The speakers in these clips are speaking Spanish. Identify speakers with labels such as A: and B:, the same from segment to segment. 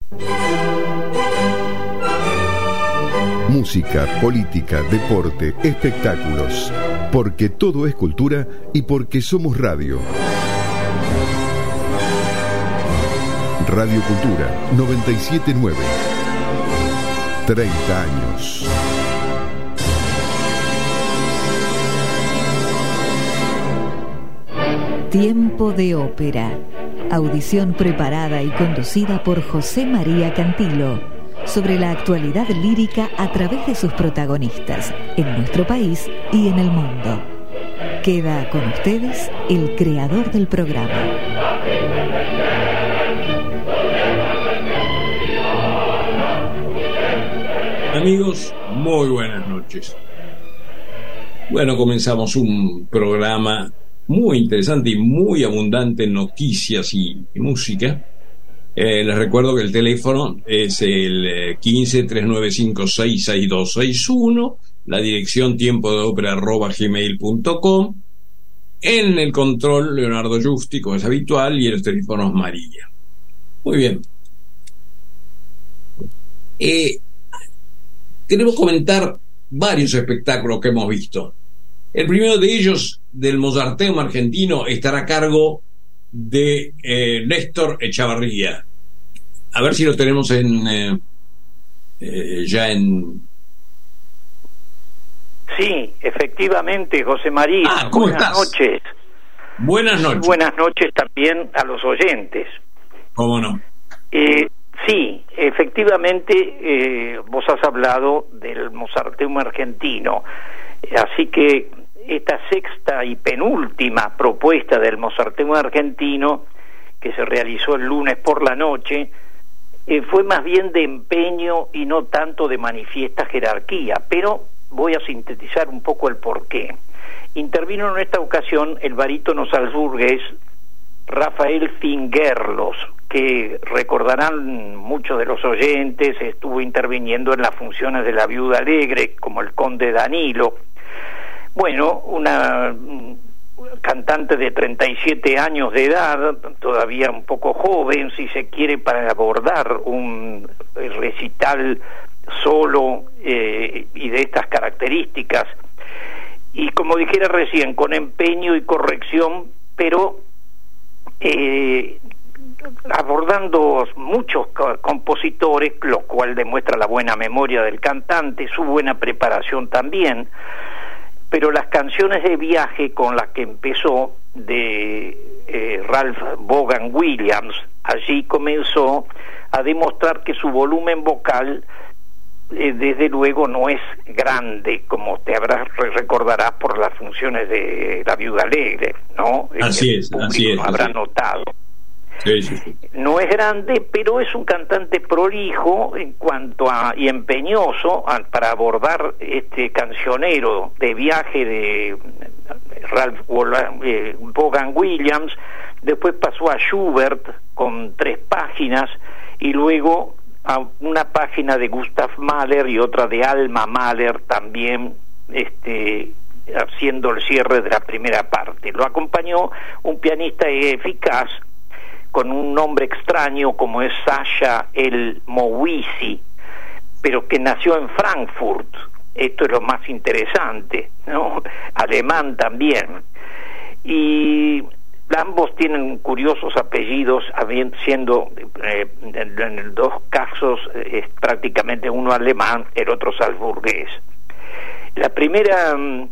A: Música, política, deporte, espectáculos. Porque todo es cultura y porque somos radio. Radio Cultura 97.9. 30 años.
B: Tiempo de ópera. Audición preparada y conducida por José María Cantilo sobre la actualidad lírica a través de sus protagonistas en nuestro país y en el mundo. Queda con ustedes el creador del programa.
C: Amigos, muy buenas noches. Bueno, comenzamos un programa muy interesante y muy abundante en noticias y música. Les recuerdo que el teléfono es el 15-3956-6261, la dirección tiempodeopera@gmail.com. En el control, Leonardo Giusti, como es habitual, y el teléfono es María. Muy bien. Queremos comentar varios espectáculos que hemos visto. El primero de ellos, del Mozarteum argentino, estará a cargo de Néstor Echavarría. A ver si lo tenemos ya en...
D: Sí, efectivamente, José María.
C: ¿Cómo
D: buenas
C: estás?
D: Noches.
C: Buenas noches.
D: Buenas noches también a los oyentes.
C: ¿Cómo no?
D: Sí, efectivamente, vos has hablado del Mozarteum argentino. Así que esta sexta y penúltima propuesta del Mozarteum argentino, que se realizó el lunes por la noche, fue más bien de empeño y no tanto de manifiesta jerarquía, pero voy a sintetizar un poco el porqué. Intervino en esta ocasión el barítono salzburgués Rafael Fingerlos, que recordarán muchos de los oyentes, estuvo interviniendo en las funciones de La Viuda Alegre, como el Conde Danilo. Bueno, una cantante de 37 años de edad, todavía un poco joven, si se quiere, para abordar un recital solo y de estas características. Y como dijera recién, con empeño y corrección, pero abordando muchos compositores, lo cual demuestra la buena memoria del cantante, su buena preparación también. Pero las canciones de viaje con las que empezó, de Ralph Vaughan Williams, allí comenzó a demostrar que su volumen vocal desde luego no es grande, como te recordarás por las funciones de La Viuda Alegre, ¿no?
C: Así es.
D: Habrá notado.
C: Sí.
D: No es grande, pero es un cantante prolijo en cuanto a y empeñoso para abordar este cancionero de viaje de Ralph Vaughan Williams. Después pasó a Schubert con 3 páginas y luego a una página de Gustav Mahler y otra de Alma Mahler también, haciendo el cierre de la primera parte. Lo acompañó un pianista eficaz con un nombre extraño como es Sasha El Mowisi, pero que nació en Frankfurt. Esto es lo más interesante, ¿no? Alemán también. Y ambos tienen curiosos apellidos, siendo en 2 casos es prácticamente uno alemán, el otro salzburgués. La primera,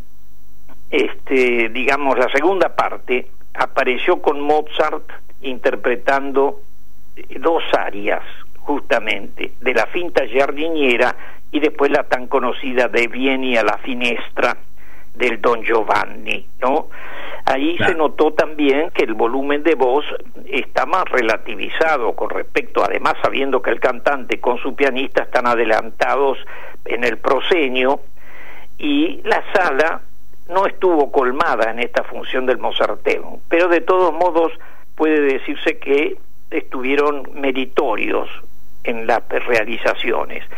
D: la segunda parte apareció con Mozart interpretando 2 arias, justamente, de la Finta Giardiniera y después la tan conocida de Vieni a la finestra del Don Giovanni, ¿no? Ahí se notó también que el volumen de voz está más relativizado con respecto, además sabiendo que el cantante con su pianista están adelantados en el proscenio, y la sala no estuvo colmada en esta función del Mozarteum, pero de todos modos puede decirse que estuvieron meritorios en las realizaciones.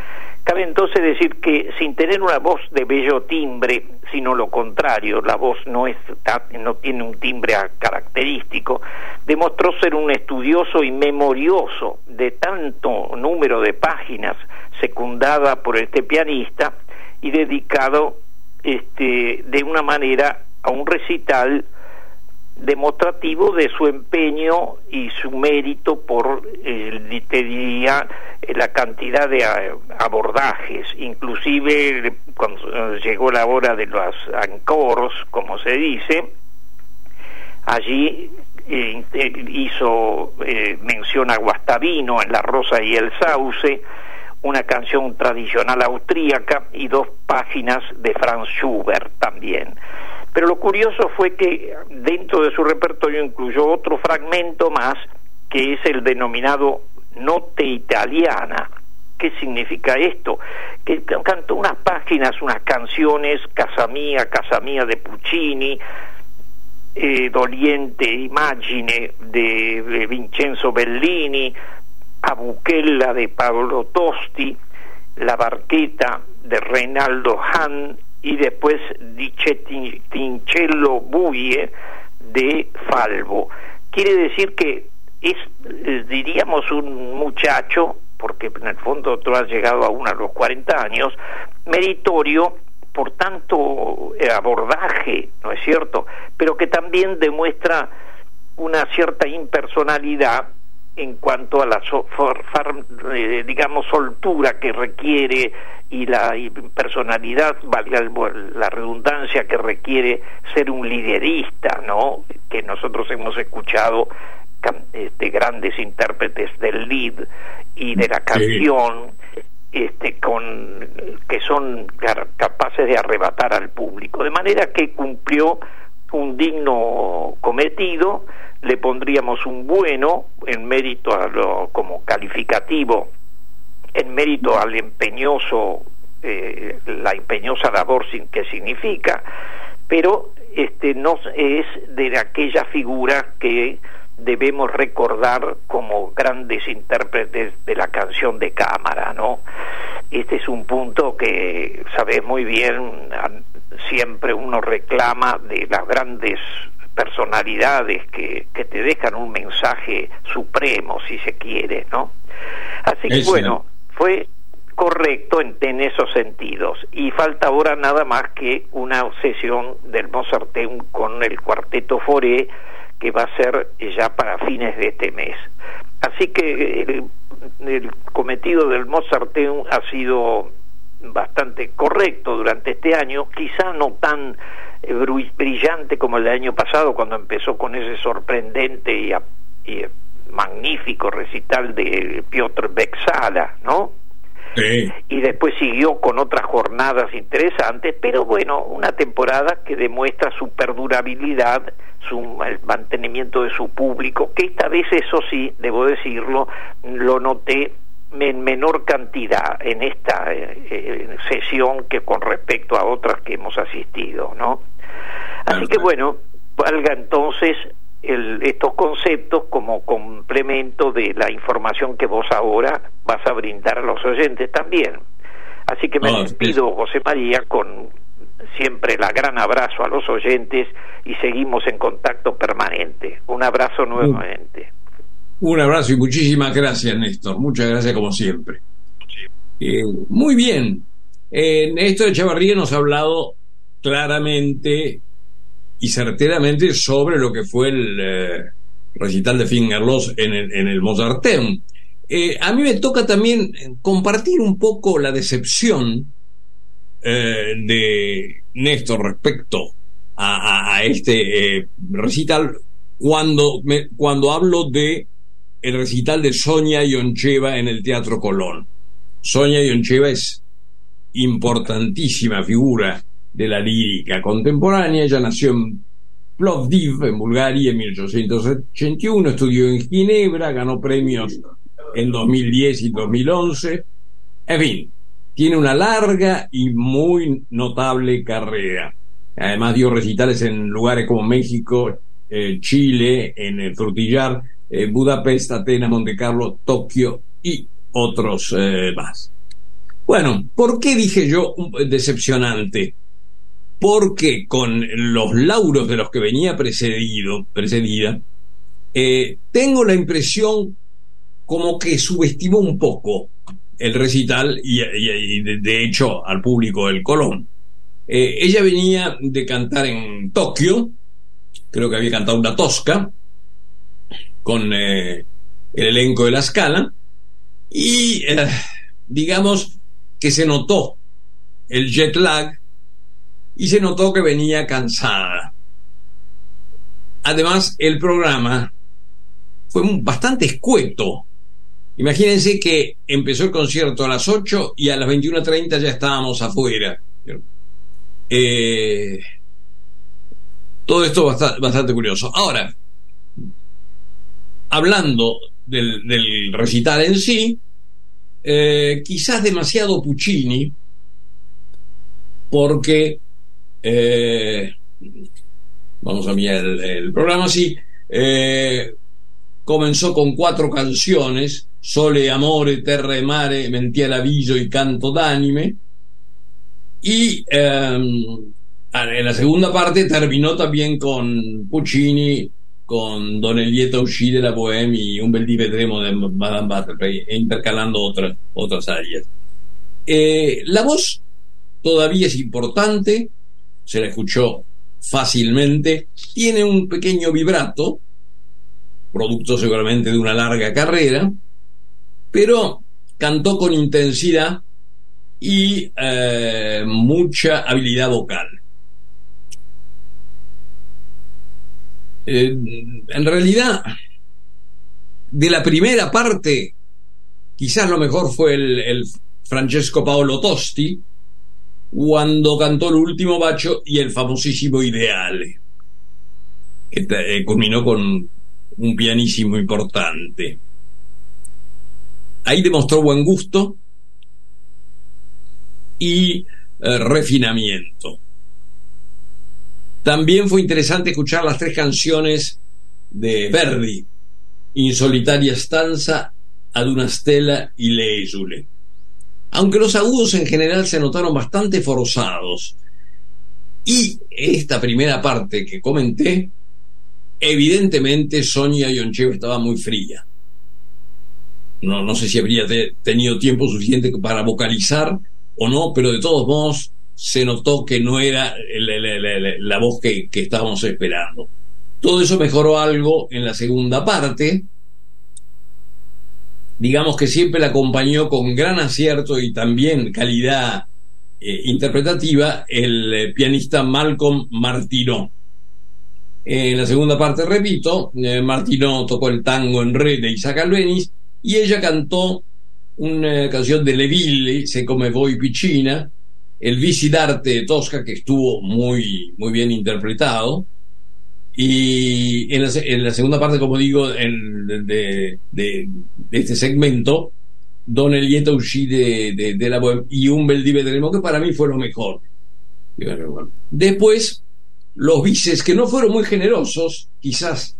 D: Cabe entonces decir que sin tener una voz de bello timbre, sino lo contrario, la voz no tiene un timbre característico, demostró ser un estudioso y memorioso de tanto número de páginas, secundada por este pianista y dedicado de una manera a un recital demostrativo de su empeño y su mérito por, te diría, la cantidad de abordajes, inclusive cuando llegó la hora de los encores, como se dice, allí hizo mención a Guastavino en La Rosa y el Sauce, una canción tradicional austríaca y 2 páginas de Franz Schubert también. Pero lo curioso fue que dentro de su repertorio incluyó otro fragmento más, que es el denominado Notte Italiana. ¿Qué significa esto? Que cantó unas páginas, unas canciones, Casa Mía de Puccini, Doliente Immagine de Vincenzo Bellini, Abuchella de Paolo Tosti, La Barchetta de Reinaldo Hahn, y después Tincello Buie de Falvo. Quiere decir que es, diríamos, un muchacho, porque en el fondo tú has llegado aún a los 40 años, meritorio por tanto abordaje, ¿no es cierto?, pero que también demuestra una cierta impersonalidad en cuanto a la digamos soltura que requiere y la personalidad, valga la redundancia, que requiere ser un liderista, ¿no? Que nosotros hemos escuchado grandes intérpretes del lead y de la canción, que son capaces de arrebatar al público, de manera que cumplió un digno cometido. Le pondríamos un bueno en mérito como calificativo, en mérito al empeñoso, la empeñosa labor que significa, pero no es de aquella figura que debemos recordar como grandes intérpretes de la canción de cámara, ¿no? Este es un punto que sabes muy bien, siempre uno reclama de las grandes personalidades que te dejan un mensaje supremo, si se quiere, ¿no? Así que bueno, fue correcto en esos sentidos, y falta ahora nada más que una sesión del Mozarteum con el Cuarteto Fauré, que va a ser ya para fines de este mes. Así que el cometido del Mozarteum ha sido bastante correcto durante este año, quizá no tan brillante como el del año pasado, cuando empezó con ese sorprendente y magnífico recital de Piotr Bexala, ¿no? Sí. Y después siguió con otras jornadas interesantes, pero bueno, una temporada que demuestra su perdurabilidad, el mantenimiento de su público, que esta vez, eso sí, debo decirlo, lo noté en menor cantidad en esta sesión que con respecto a otras que hemos asistido, ¿no? Así que bueno, valga entonces estos conceptos como complemento de la información que vos ahora vas a brindar a los oyentes también. Así que me despido, José María, con siempre el gran abrazo a los oyentes, y seguimos en contacto permanente. Un abrazo nuevamente.
C: Un abrazo y muchísimas gracias, Néstor. Muchas gracias como siempre. Muy bien. Néstor Echavarría nos ha hablado claramente y certeramente sobre lo que fue el recital de Fingerlos en el Mozarteum. A mí me toca también compartir un poco la decepción de Néstor respecto a este recital cuando hablo de el recital de Sonia Ioncheva en el Teatro Colón. Sonia Ioncheva es importantísima figura de la lírica contemporánea. Ella nació en Plovdiv, en Bulgaria, en 1881, estudió en Ginebra, ganó premios en 2010 y 2011. En fin, tiene una larga y muy notable carrera. Además dio recitales en lugares como México, Chile, en el Frutillar, Budapest, Atenas, Montecarlo, Tokio y otros más. Bueno, ¿por qué dije yo decepcionante? Porque con los lauros de los que venía precedida, tengo la impresión como que subestimó un poco el recital y de hecho al público del Colón. Ella venía de cantar en Tokio, creo que había cantado una Tosca con el elenco de La Scala, y digamos que se notó el jet lag y se notó que venía cansada. Además, el programa fue bastante escueto. Imagínense que empezó el concierto a las 8 y a las 21:30 ya estábamos afuera. Todo esto bastante curioso. Ahora, hablando del recital en sí, quizás demasiado Puccini, porque vamos a mirar el programa así. Comenzó con 4 canciones: Sole, Amore, Terra e Mare, Mentia l'Avviso y Canto d'Anime, y en la segunda parte terminó también con Puccini, con Don Elieta uscì de la Bohème y Un bel dì vedremo de Madame Butterfly, intercalando otras áreas. La voz todavía es importante, se la escuchó fácilmente, tiene un pequeño vibrato, producto seguramente de una larga carrera, pero cantó con intensidad y mucha habilidad vocal. En realidad, de la primera parte, quizás lo mejor fue el Francesco Paolo Tosti, cuando cantó El último bacio y el famosísimo Ideale, que culminó con un pianísimo importante. Ahí demostró buen gusto y refinamiento. También fue interesante escuchar las 3 canciones de Verdi: In solitaria stanza, Ad una stella y Le esule. Aunque los agudos en general se notaron bastante forzados, y esta primera parte que comenté, evidentemente Sonia Ioncheva estaba muy fría. No sé si habría tenido tiempo suficiente para vocalizar o no, pero de todos modos se notó que no era la voz que estábamos esperando. Todo eso mejoró algo en la segunda parte. Digamos que siempre la acompañó con gran acierto y también calidad interpretativa el pianista Malcolm Martineau. En la segunda parte, repito, Martineau tocó el tango en re de Isaac Albéniz y ella cantó una canción de Le Ville, Se come voi piccina, el Vici d'arte de Tosca, que estuvo muy bien interpretado. Y en la segunda parte, como digo, de este segmento, Don Elieta uscì de la Bohème y Un bel dì vedremo, que para mí fue lo mejor. Después, los bises, que no fueron muy generosos, quizás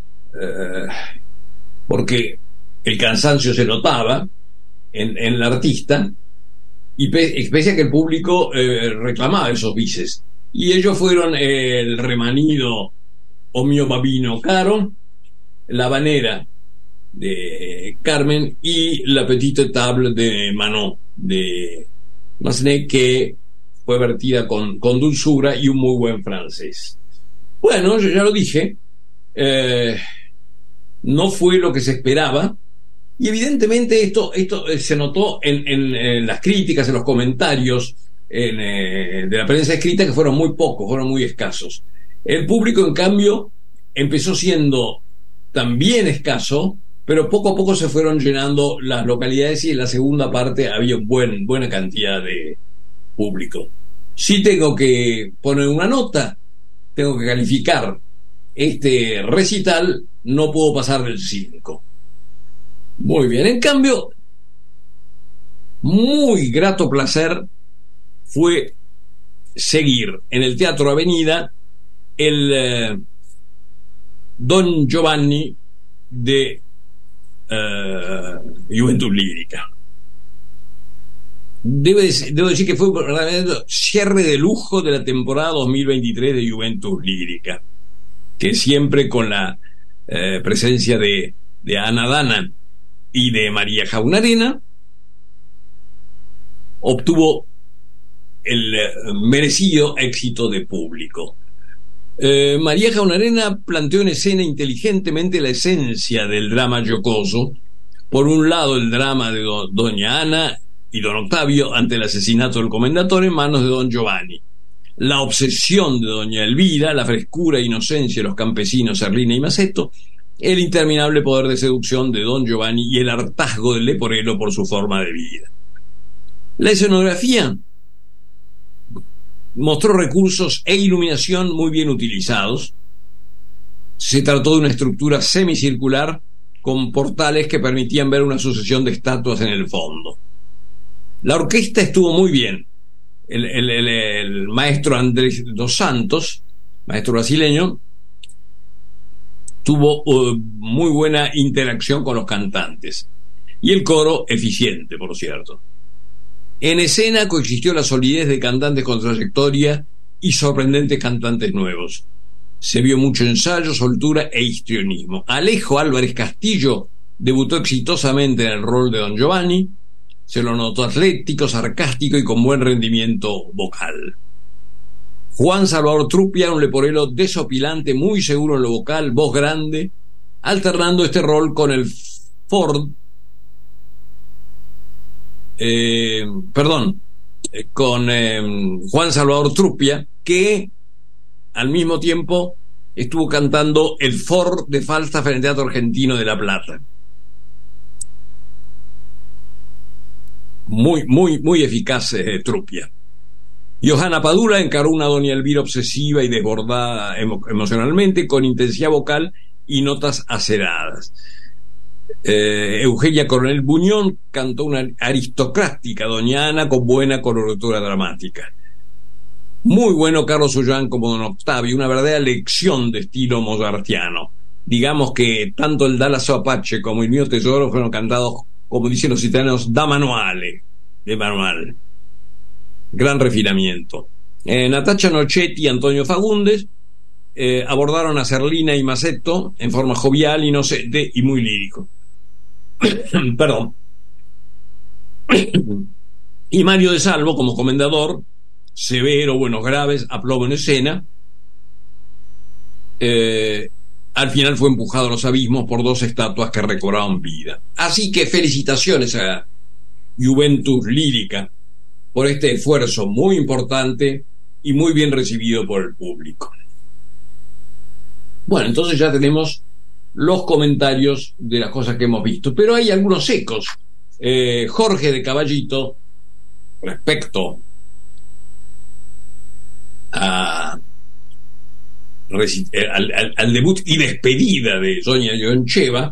C: porque el cansancio se notaba en la artista, y pese a que el público reclamaba esos bises. Y ellos fueron el remanido O mio babino caro, La habanera de Carmen y La petite table de Manon de Massenet, que fue vertida con dulzura y un muy buen francés. Bueno, yo ya lo dije, no fue lo que se esperaba, y evidentemente esto se notó en las críticas, en los comentarios de la prensa escrita, que fueron muy pocos, fueron muy escasos. El público, en cambio, empezó siendo también escaso, pero poco a poco se fueron llenando las localidades, y en la segunda parte había buena cantidad de público. Si tengo que poner una nota, tengo que calificar este recital, no puedo pasar del 5. Muy bien. En cambio, muy grato placer fue seguir en el Teatro Avenida el Don Giovanni de Juventud Lírica. Debo decir que fue verdaderamente cierre de lujo de la temporada 2023 de Juventus Lírica, que siempre con la presencia de Ana Dana y de María Jaunarena obtuvo el merecido éxito de público. María Jaunarena planteó en escena inteligentemente la esencia del drama jocoso. Por un lado, el drama de doña Ana y don Octavio ante el asesinato del comendatore en manos de don Giovanni, la obsesión de doña Elvira, la frescura e inocencia de los campesinos Serlina y Maceto, el interminable poder de seducción de don Giovanni y el hartazgo del leporelo por su forma de vida. La escenografía mostró recursos e iluminación muy bien utilizados. Se trató de una estructura semicircular con portales que permitían ver una sucesión de estatuas en el fondo. La orquesta estuvo muy bien. El maestro Andrés dos Santos, maestro brasileño, tuvo muy buena interacción con los cantantes. Y el coro eficiente, por cierto. En escena coexistió la solidez de cantantes con trayectoria y sorprendentes cantantes nuevos. Se vio mucho ensayo, soltura e histrionismo. Alejo Álvarez Castillo debutó exitosamente en el rol de don Giovanni. Se lo notó atlético, sarcástico y con buen rendimiento vocal. Juan Salvador Trupia, un leporelo desopilante, muy seguro en lo vocal, voz grande, alternando este rol con el Ford, con Juan Salvador Trupia, que al mismo tiempo estuvo cantando el Ford de Falstaff en el Teatro Argentino de La Plata. Muy eficaz Trupia. Johanna Padula encaró una doña Elvira obsesiva y desbordada emocionalmente, con intensidad vocal y notas aceradas. Eugenia Coronel Buñón cantó una aristocrática doña Ana con buena coloratura dramática. Muy bueno Carlos Ullán como don Octavio, una verdadera lección de estilo mozartiano. Digamos que tanto el Dallas Apache como el Mio Tesoro fueron cantados, como dicen los italianos, da manuale, de manual. Gran refinamiento. Natacha Nochetti y Antonio Fagundes abordaron a Serlina y Maceto en forma jovial, inocente y muy lírico. Perdón. Y Mario de Salvo como comendador, severo, buenos graves, aplomo en escena. Al final fue empujado a los abismos por dos estatuas que recobraron vida. Así que felicitaciones a Juventus Lírica por este esfuerzo muy importante y muy bien recibido por el público. Bueno, entonces ya tenemos los comentarios de las cosas que hemos visto, pero hay algunos ecos. Jorge de Caballito, respecto al debut y despedida de Sonia Yoncheva,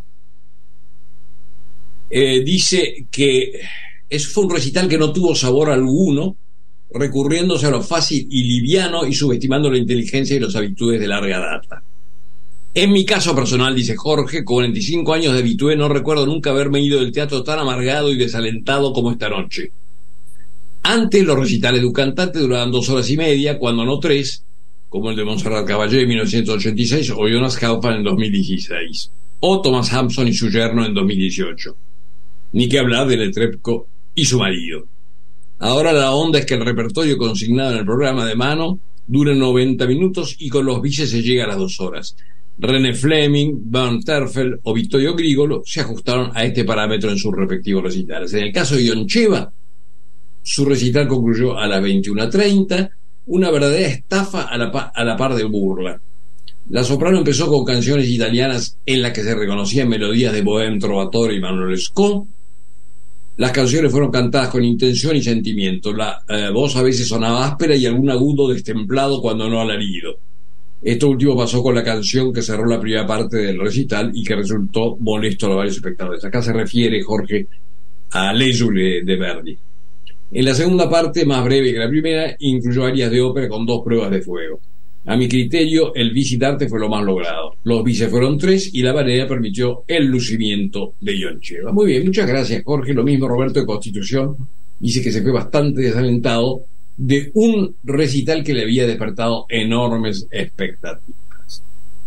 C: dice que fue un recital que no tuvo sabor alguno, recurriéndose a lo fácil y liviano y subestimando la inteligencia y las habitudes de larga data. En mi caso personal, dice Jorge, con 45 años de habitué, no recuerdo nunca haberme ido del teatro tan amargado y desalentado como esta noche. Antes, los recitales de un cantante duraban 2 horas y media, cuando no 3, como el de Montserrat Caballé en 1986 o Jonas Kaufmann en 2016, o Thomas Hampson y su yerno en 2018. Ni que hablar de Netrebko y su marido. Ahora la onda es que el repertorio consignado en el programa de mano dura 90 minutos y con los bises se llega a las 2 horas. René Fleming, Bernd Terfel o Vittorio Grigolo se ajustaron a este parámetro en sus respectivos recitales. En el caso de Yoncheva, su recital concluyó a las 21:30, una verdadera estafa a la par de burla. La soprano empezó con canciones italianas en las que se reconocían melodías de Bohème, Trovatore y Manuel Lescaut. Las canciones fueron cantadas con intención y sentimiento. La voz a veces sonaba áspera y algún agudo destemplado cuando no alarido. Esto último pasó con la canción que cerró la primera parte del recital y que resultó molesto a varios espectadores. Acá se refiere, Jorge, a L'Esule de Verdi. En la segunda parte, más breve que la primera, incluyó arias de ópera con 2 pruebas de fuego. A mi criterio, el visitarte fue lo más logrado. Los bises fueron 3 y la balea permitió el lucimiento de Yoncheva. Muy bien, muchas gracias, Jorge. Lo mismo Roberto de Constitución, Dice que se fue bastante desalentado de un recital que le había despertado enormes expectativas.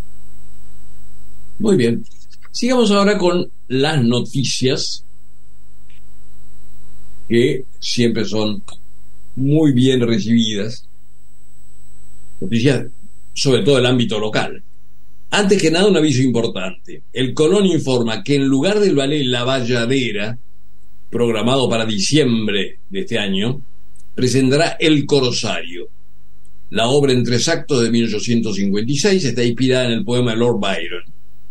C: Muy bien, sigamos ahora con las noticias, que siempre son muy bien recibidas, noticias sobre todo del ámbito local. Antes que nada, un aviso importante. El Colón informa que en lugar del ballet La Valladera, programado para diciembre de este año, presentará El Corsario. La obra en 3 actos de 1856 está inspirada en el poema de Lord Byron.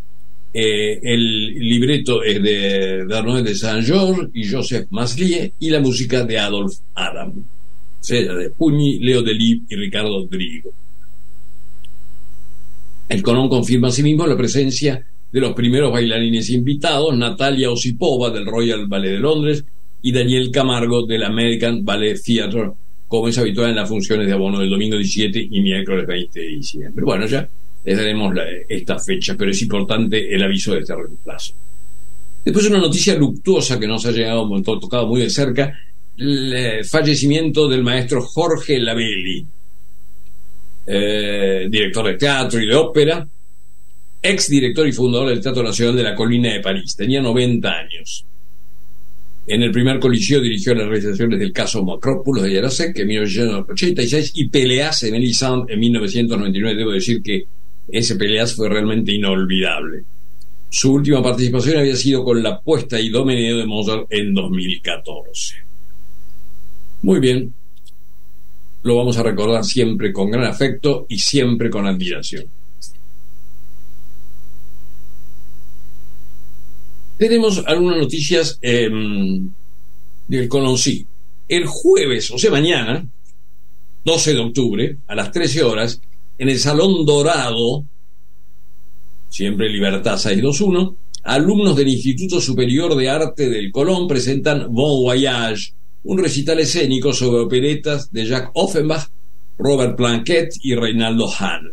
C: El libreto es de Bernard de Saint-Georges y Joseph Maslier, y la música de Adolphe Adam, de Puñi, Leo Delibes y Ricardo Drigo. El Colón confirma asimismo la presencia de los primeros bailarines invitados, Natalia Osipova del Royal Ballet de Londres y Daniel Camargo del American Ballet Theatre, como es habitual en las funciones de abono del domingo 17 y miércoles 20 de diciembre. Bueno, ya les daremos esta fecha, pero es importante el aviso de este reemplazo. Después una noticia luctuosa que nos ha llegado, tocado muy de cerca, el fallecimiento del maestro Jorge Labelli, director de teatro y de ópera, ex director y fundador del Teatro Nacional de la Colina de París. Tenía 90 años. En el primer Coliseo dirigió las realizaciones del caso Macrópulos de Yarasek en 1986 y Peleas en Melisande en 1999. Debo decir que ese Peleas fue realmente inolvidable. Su última participación había sido con La Puesta y Domeneo de Mozart en 2014. Muy bien. Lo vamos a recordar siempre con gran afecto y siempre con admiración. Tenemos algunas noticias del Colón. Sí, el jueves, o sea mañana, 12 de octubre, a las 13 horas, en el Salón Dorado, siempre Libertad 621, alumnos del Instituto Superior de Arte del Colón presentan Bon Voyage, un recital escénico sobre operetas de Jacques Offenbach, Robert Planquet y Reinaldo Hahn.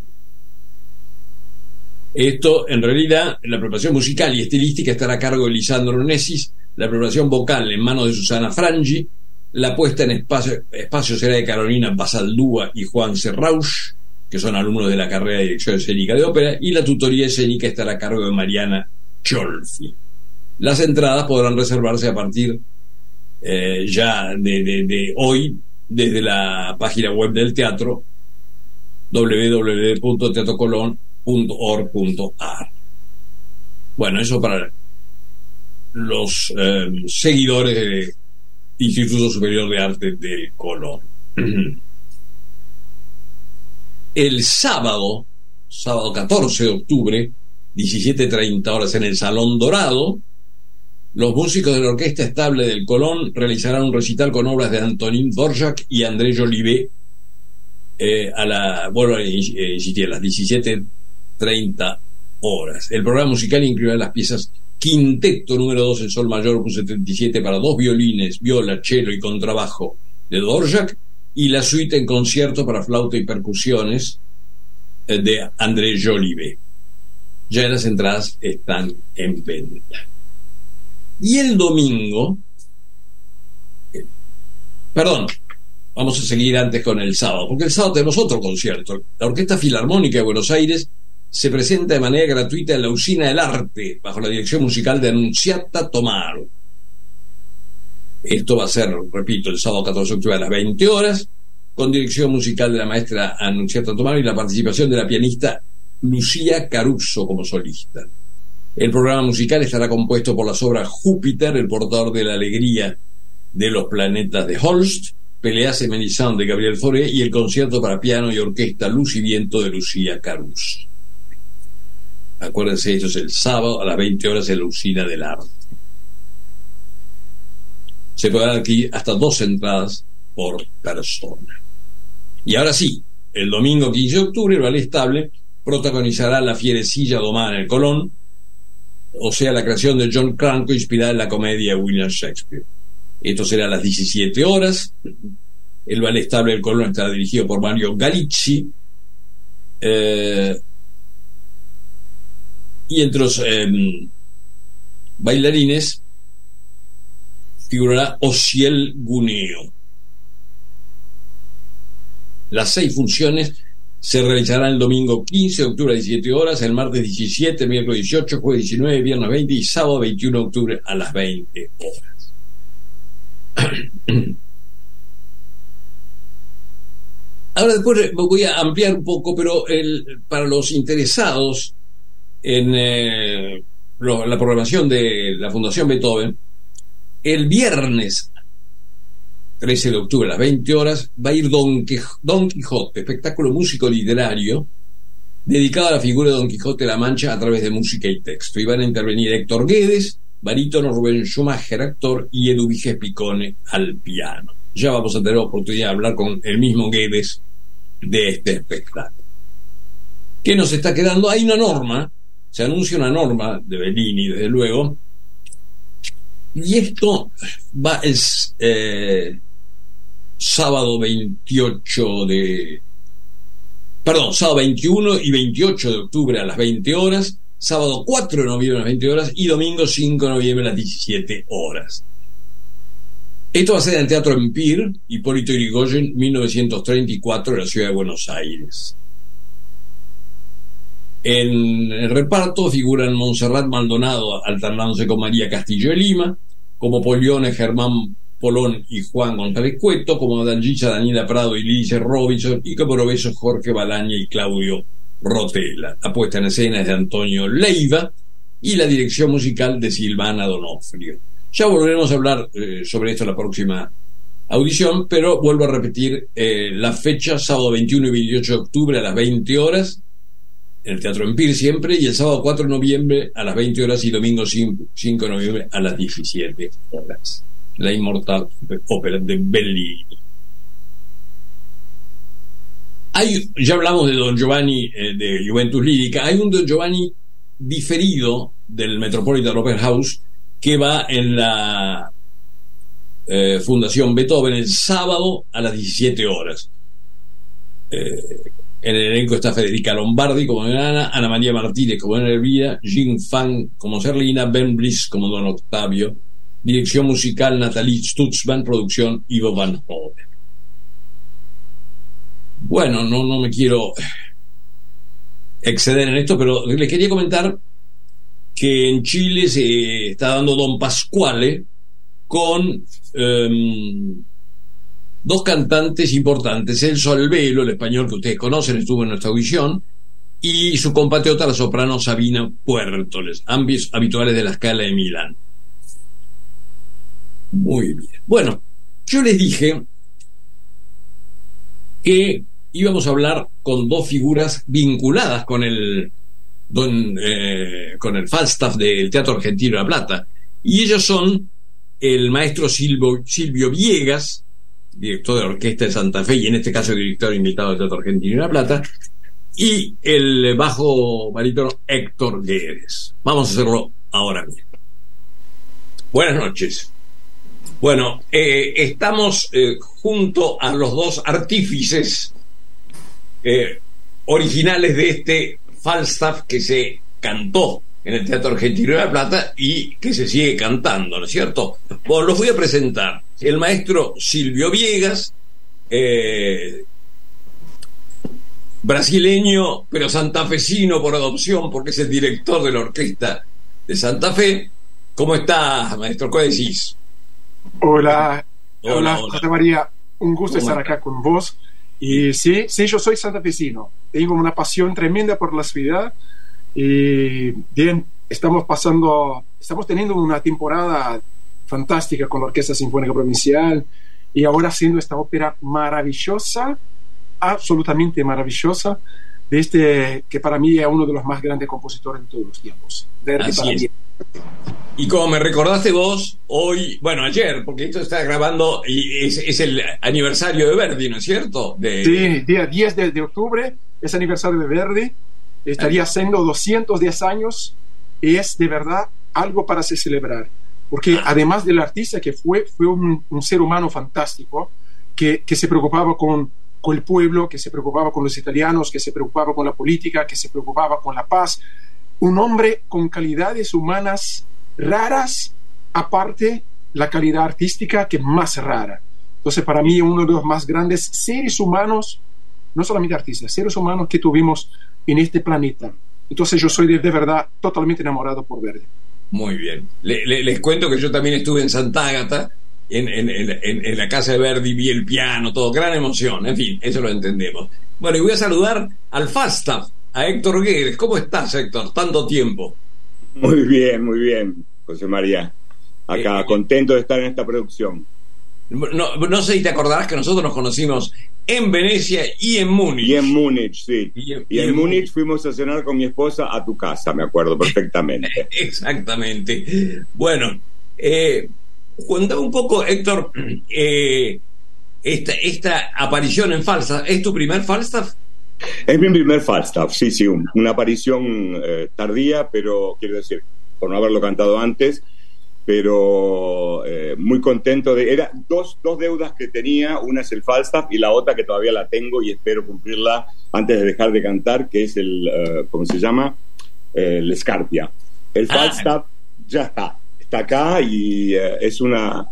C: Esto, en realidad, la preparación musical y estilística estará a cargo de Lisandro Nessis, la preparación vocal en manos de Susana Frangi, la puesta en espacio será de Carolina Basaldúa y Juan Serrauch, que son alumnos de la carrera de Dirección Escénica de Ópera, y la tutoría escénica estará a cargo de Mariana Cholfi. Las entradas podrán reservarse a partir ya de hoy desde la página web del teatro www.teatrocolón.org.ar. Bueno, eso para los seguidores del Instituto Superior de Arte del Colón. El sábado 14 de octubre, 17:30 horas, en el Salón Dorado, los músicos de la Orquesta Estable del Colón realizarán un recital con obras de Antonín Dvořák y André Jolivet vuelvo a insistir, a las 17:30 horas. El programa musical incluirá las piezas Quinteto número 2 en Sol Mayor, opus 77, para 2 violines, viola, cello y contrabajo de Dvořák, y la suite en concierto para flauta y percusiones de André Jolivet. Ya las entradas están en venta. Y el domingo, vamos a seguir antes con el sábado, porque el sábado tenemos otro concierto. La Orquesta Filarmónica de Buenos Aires se presenta de manera gratuita en la Usina del Arte, bajo la dirección musical de Annunziata Tomaro. Esto va a ser, repito, el sábado 14 de octubre a las 20 horas, con dirección musical de la maestra Annunziata Tomaro y la participación de la pianista Lucía Caruso como solista. El programa musical estará compuesto por las obras Júpiter, el portador de la alegría de los planetas de Holst, Peleas en Melisande de Gabriel Fauré y el concierto para piano y orquesta Luz y Viento de Lucía Caruso. Acuérdense, esto es el sábado a las 20 horas en la Usina del Arte. Se podrán adquirir hasta 2 entradas por persona. Y ahora sí, el domingo 15 de octubre, el Ballet Estable protagonizará La Fierecilla domada en el Colón, o sea, la creación de John Cranko inspirada en la comedia de William Shakespeare. Esto será a las 17 horas. El Ballet Estable del Colón estará dirigido por Mario Galicci, y entre los bailarines figurará Ociel Guneo. Las 6 funciones se realizarán el domingo 15 de octubre a 17 horas, el martes 17, el miércoles 18, jueves 19, viernes 20 y sábado 21 de octubre a las 20 horas. Ahora después voy a ampliar un poco, pero para los interesados en la programación de la Fundación Beethoven, el viernes 13 de octubre a las 20 horas va a ir Don Quijote, espectáculo músico literario dedicado a la figura de Don Quijote de la Mancha a través de música y texto. Y van a intervenir Héctor Guedes, barítono, Rubén Schumacher, actor, y Edu Viges Picone al piano. Ya vamos a tener oportunidad de hablar con el mismo Guedes de este espectáculo. ¿Qué nos está quedando? Hay una norma, se anuncia una norma de Bellini, desde luego, y esto va el sábado 21 y 28 de octubre a las 20 horas, sábado 4 de noviembre a las 20 horas y domingo 5 de noviembre a las 17 horas. Esto va a ser en el Teatro Empire, Hipólito Yrigoyen, 1934, en la ciudad de Buenos Aires. En el reparto figuran Montserrat Maldonado alternándose con María Castillo de Lima, como Polione, Germán Polón y Juan González Cueto, como Dalgisa, Daniela Prado y Lice Robinson, y como Probesos, Jorge Balaña y Claudio Rotella. La puesta en escena es de Antonio Leiva y la dirección musical de Silvana Donofrio. Ya volveremos a hablar sobre esto en la próxima audición, pero vuelvo a repetir la fecha: sábado 21 y 28 de octubre a las 20 horas, en el Teatro Empire siempre, y el sábado 4 de noviembre a las 20 horas y domingo 5 de noviembre a las 17 horas. La inmortal ópera de Bellini. Ya hablamos de Don Giovanni de Juventus Lírica. Hay un Don Giovanni diferido del Metropolitan Opera House que va en la Fundación Beethoven el sábado a las 17 horas. En el elenco está Federica Lombardi como Ana, Ana María Martínez como Ana Elvira, Jim Fan como Serlina, Ben Bliss como Don Octavio, dirección musical Nathalie Stutzman, producción Ivo Van Hoven. Bueno, no me quiero exceder en esto, pero les quería comentar que en Chile se está dando Don Pasquale con dos cantantes importantes: Celso Albelo, el español que ustedes conocen, estuvo en nuestra audición, y su compatriota, la soprano Sabina Puertoles, ambos habituales de la Scala de Milán. Muy bien. Bueno, yo les dije que íbamos a hablar con dos figuras vinculadas con el Falstaff del Teatro Argentino de La Plata, y ellos son el maestro Silvio Viegas, director de la Orquesta de Santa Fe y en este caso director invitado del Teatro Argentino de La Plata, y el bajo barítono Héctor Guedes. Vamos a hacerlo ahora mismo. Buenas noches. Bueno, estamos junto a los dos artífices originales de este Falstaff que se cantó en el Teatro Argentino de La Plata y que se sigue cantando, ¿no es cierto? Bueno, los voy a presentar. El maestro Silvio Viegas, brasileño pero santafesino por adopción, porque es el director de la Orquesta de Santa Fe. ¿Cómo estás, maestro? ¿Qué decís?
E: Hola, José María, un gusto estar acá con vos. Y sí, yo soy santafesino, tengo una pasión tremenda por la ciudad y bien, estamos teniendo una temporada fantástica con la Orquesta Sinfónica Provincial y ahora haciendo esta ópera maravillosa, absolutamente maravillosa, de este que para mí es uno de los más grandes compositores de todos los tiempos.
C: Y como me recordaste vos, ayer, porque esto está grabando y es el aniversario de Verdi, ¿no es cierto?
E: Sí, día 10 de octubre es aniversario de Verdi, estaría haciendo 210 años, y es de verdad algo para se celebrar, porque además del artista que fue un ser humano fantástico, que se preocupaba con el pueblo, que se preocupaba con los italianos, que se preocupaba con la política, que se preocupaba con la paz, un hombre con calidades humanas raras, aparte la calidad artística que más rara. Entonces, para mí, uno de los más grandes seres humanos, no solamente artistas, seres humanos que tuvimos en este planeta. Entonces, yo soy de verdad totalmente enamorado por Verdi.
C: Muy bien. Les cuento que yo también estuve en Santa Ágata, en la casa de Verdi, vi el piano, todo, gran emoción. En fin, eso lo entendemos. Bueno, y voy a saludar al Falstaff, a Héctor Guedes. ¿Cómo estás, Héctor? Tanto tiempo.
F: Muy bien, José María. Acá, contento de estar en esta producción.
C: No sé si te acordarás que nosotros nos conocimos en Venecia y en Múnich.
F: Y en Múnich, sí. Y en Múnich fuimos a cenar con mi esposa a tu casa, me acuerdo perfectamente.
C: Exactamente. Bueno, cuéntame un poco, Héctor, esta aparición en Falstaff, ¿es tu primer Falstaff?
F: Es mi primer Falstaff, sí, una aparición tardía, pero quiero decir, por no haberlo cantado antes, pero muy contento era dos deudas que tenía, una es el Falstaff y la otra que todavía la tengo y espero cumplirla antes de dejar de cantar, que es el ¿cómo se llama? El Scarpia. El Falstaff ya está acá y es una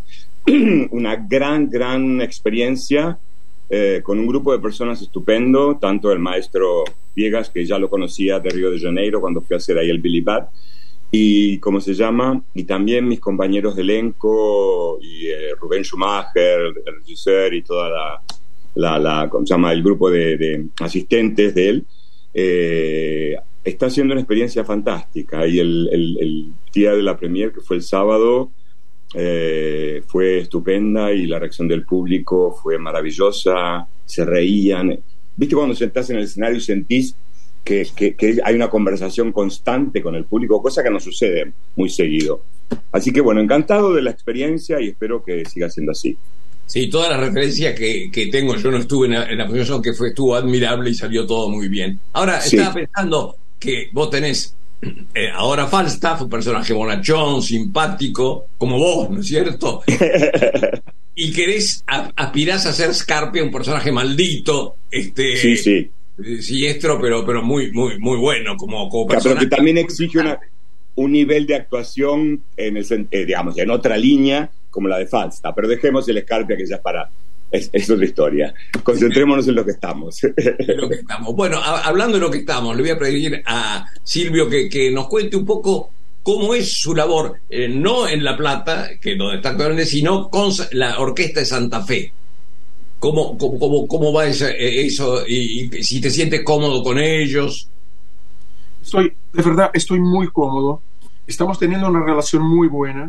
F: gran experiencia con un grupo de personas estupendo, tanto el maestro Viegas, que ya lo conocía de Río de Janeiro cuando fui a hacer ahí el Billy Budd, y ¿cómo se llama? Y también mis compañeros de elenco, y Rubén Schumacher, el regisseur, y toda ¿cómo se llama? El grupo de asistentes de él. Está siendo una experiencia fantástica, y el día de la premier, que fue el sábado, fue estupenda, y la reacción del público fue maravillosa, se reían. ¿Viste cuando sentás en el escenario y sentís que hay una conversación constante con el público, cosa que no sucede muy seguido? Así que bueno, encantado de la experiencia y espero que siga siendo así.
C: Sí, todas las referencias que tengo, yo no estuve en la presentación, que estuvo admirable y salió todo muy bien. Ahora, sí. Estaba pensando que vos tenés ahora Falstaff, un personaje bonachón, simpático, como vos, ¿no es cierto? Y aspirás a ser Scarpia, un personaje maldito,
F: sí.
C: Siniestro, pero muy bueno como personaje.
F: Pero que también exige un nivel de actuación digamos, en otra línea como la de Falstaff, pero dejemos el Scarpia, que ya es otra historia. Concentrémonos en lo que estamos.
C: Bueno, hablando de lo que estamos, le voy a pedir a Silvio que nos cuente un poco cómo es su labor, no en La Plata, que es donde está actualmente, sino con la Orquesta de Santa Fe. ¿Cómo va eso? Y si te sientes cómodo con ellos.
E: De verdad, estoy muy cómodo. Estamos teniendo una relación muy buena.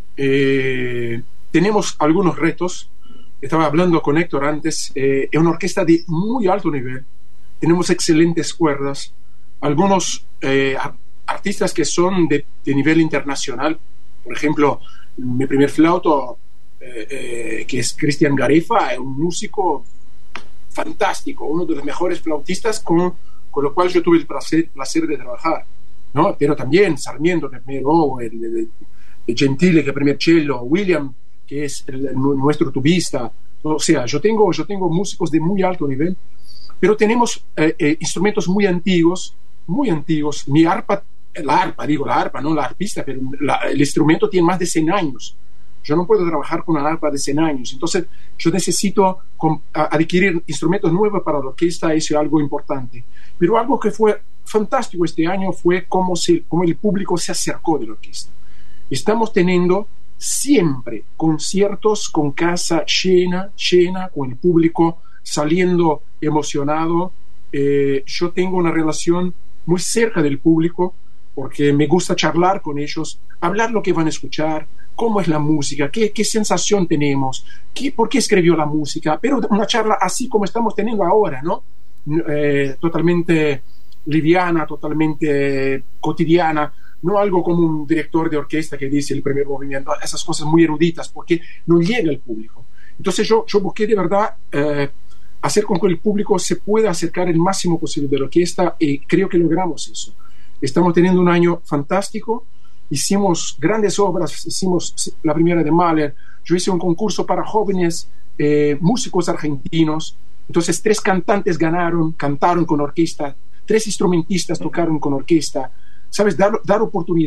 E: Tenemos algunos retos. Estaba hablando con Héctor antes. Es una orquesta de muy alto nivel. Tenemos excelentes cuerdas. Algunos artistas que son de nivel internacional. Por ejemplo, mi primer flauto, que es Cristian Garefa, es un músico fantástico, uno de los mejores flautistas con lo cual yo tuve el placer de trabajar, ¿no? Pero también Sarmiento, que es primer oboe, el Gentile, que es primer cello, William, que es nuestro tubista. O sea, yo tengo músicos de muy alto nivel, pero tenemos instrumentos muy antiguos. Mi arpa, la arpa, no la arpista, pero el instrumento tiene más de 100 años. Yo no puedo trabajar con una arpa de 100 años. Entonces, yo necesito adquirir instrumentos nuevos para la orquesta. Eso es algo importante. Pero algo que fue fantástico este año fue cómo el público se acercó de la orquesta. Estamos teniendo siempre conciertos con casa llena, con el público saliendo emocionado. Yo tengo una relación muy cerca del público porque me gusta charlar con ellos, hablar lo que van a escuchar, cómo es la música, qué sensación tenemos, por qué escribió la música, pero una charla así como estamos teniendo ahora, ¿no? Totalmente liviana, totalmente cotidiana, no algo como un director de orquesta que dice el primer movimiento, esas cosas muy eruditas, porque no llega al público. Entonces yo busqué de verdad hacer con que el público se pueda acercar el máximo posible de la orquesta, y creo que logramos eso. Estamos teniendo un año fantástico. Hicimos grandes obras, hicimos la primera de Mahler, yo hice un concurso para jóvenes músicos argentinos, entonces 3 cantantes cantaron con orquesta, 3 instrumentistas tocaron con orquesta, ¿sabes? Dar oportunidad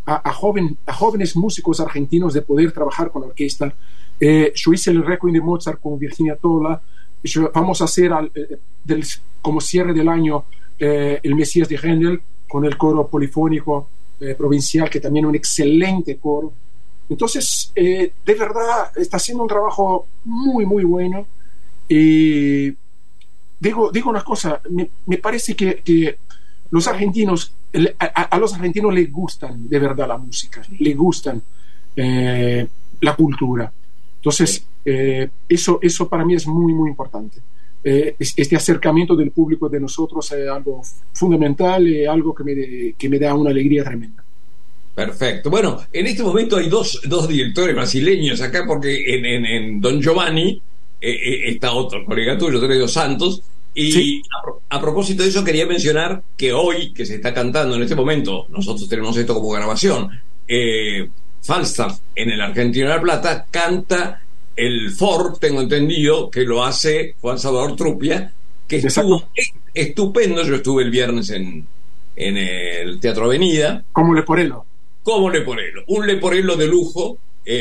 E: a jóvenes músicos argentinos de poder trabajar con orquesta. Yo hice el Requiem de Mozart con Virginia Tola. Vamos a hacer como cierre del año el Mesías de Händel con el coro polifónico provincial, que también es un excelente coro. Entonces, de verdad, está haciendo un trabajo muy, muy bueno. Y digo una cosa, me parece que los argentinos, a los argentinos les gustan de verdad la música, les gustan la cultura. Entonces, eso para mí es muy, muy importante. Este acercamiento del público de nosotros es algo fundamental, y algo que me da una alegría tremenda.
C: Perfecto. Bueno, en este momento hay dos directores brasileños acá, porque en Don Giovanni está otro colega tuyo, Toledo Santos, y sí. A propósito de eso quería mencionar que hoy, que se está cantando en este momento, nosotros tenemos esto como grabación, Falstaff en el Argentino de La Plata canta el Ford, tengo entendido que lo hace Juan Salvador Trupia, que estuvo estupendo. Yo estuve el viernes en el Teatro Avenida
E: como Leporello,
C: un Leporello de lujo.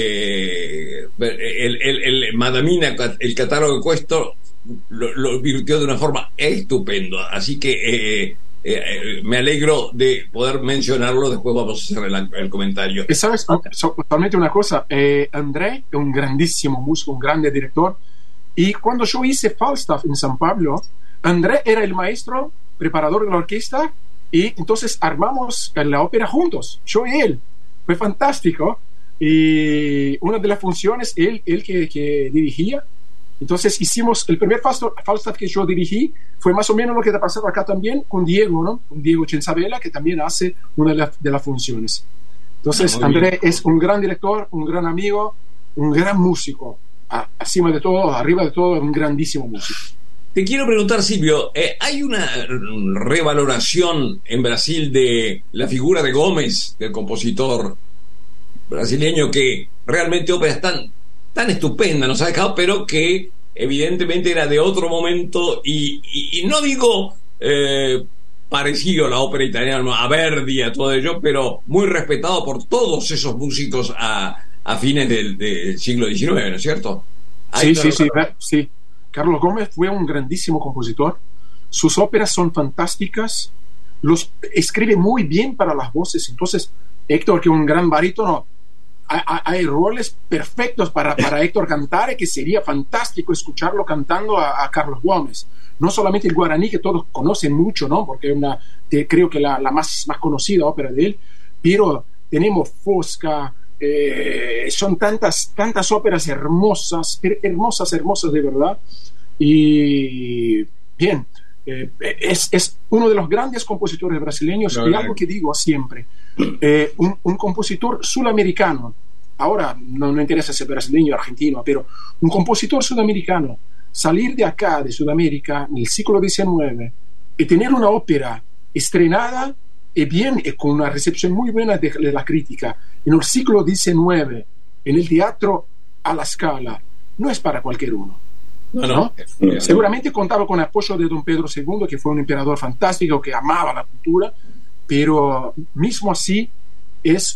C: Madamina, el catálogo de Cuesto lo virtió de una forma estupenda, así que me alegro de poder mencionarlo. Después vamos a hacer el comentario.
E: ¿Sabes? Totalmente una cosa, André es un grandísimo músico, un grande director, y cuando yo hice Falstaff en San Pablo, André era el maestro preparador de la orquesta, y entonces armamos la ópera juntos, yo y él. Fue fantástico. Y una de las funciones él que dirigía. Entonces hicimos el primer Falstaff que yo dirigí, fue más o menos lo que te ha pasado acá también con Diego, ¿no? Con Diego Cenzabela, que también hace una de las funciones. Entonces André es un gran director, un gran amigo, un gran músico, arriba de todo, un grandísimo músico.
C: Te quiero preguntar, Silvio, ¿hay una revaloración en Brasil de la figura de Gómez, del compositor brasileño, que realmente óperas tan estupenda nos ha dejado, pero que evidentemente era de otro momento, y no digo parecido a la ópera italiana, a Verdi, a todo ello, pero muy respetado por todos esos músicos a fines del siglo XIX, ¿no es cierto?
E: Sí. Carlos Gómez fue un grandísimo compositor. Sus óperas son fantásticas, escribe muy bien para las voces. Entonces Héctor, que es un gran barítono, hay roles perfectos para Héctor cantar, que sería fantástico escucharlo cantando a Carlos Gómez. No solamente el guaraní, que todos conocen mucho, ¿no? Porque es creo que la más conocida ópera de él, pero tenemos Fosca, son tantas óperas hermosas de verdad. Y bien, es uno de los grandes compositores brasileños. Y algo que digo siempre, un compositor sudamericano, ahora no interesa ser brasileño o argentino, pero un compositor sudamericano, salir de acá, de Sudamérica, en el siglo XIX, y tener una ópera estrenada y bien, con una recepción muy buena de la crítica, en el siglo XIX, en el teatro a la Scala, no es para cualquier uno. ¿No? Seguramente contaba con el apoyo de don Pedro II, que fue un emperador fantástico, que amaba la cultura, pero mismo así es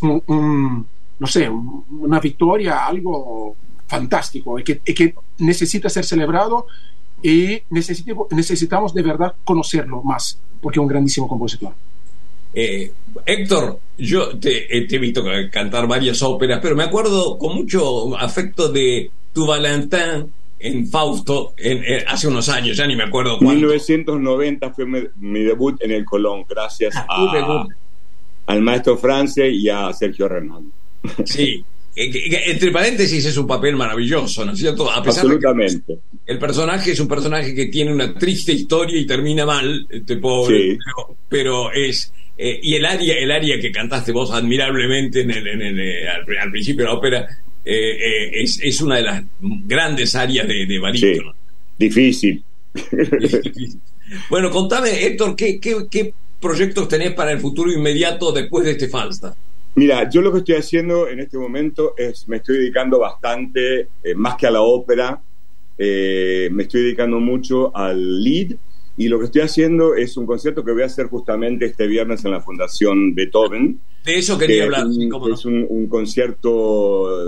E: una victoria, algo fantástico, y que necesita ser celebrado, y necesitamos de verdad conocerlo más, porque es un grandísimo compositor.
C: Héctor, yo te he visto cantar varias óperas, pero me acuerdo con mucho afecto de Tu Valentin en Fausto hace unos años, ya ni me acuerdo cuándo.
F: 1990 fue mi debut en el Colón, gracias al maestro France y a Sergio Renal.
C: Sí, entre paréntesis es un papel maravilloso, ¿no es cierto? A pesar
F: absolutamente.
C: De que el personaje es un personaje que tiene una triste historia y termina mal, pobre, sí. pero es... y el aria que cantaste vos admirablemente al principio de la ópera, es una de las grandes arias de barítono.
F: Sí, difícil.
C: Bueno, contame, Héctor, ¿qué proyectos tenés para el futuro inmediato después de este Falstaff?
F: Mira, yo lo que estoy haciendo en este momento me estoy dedicando bastante, más que a la ópera, me estoy dedicando mucho al Lied, y lo que estoy haciendo es un concierto que voy a hacer justamente este viernes en la Fundación Beethoven.
C: De eso quería hablar.
F: Es un concierto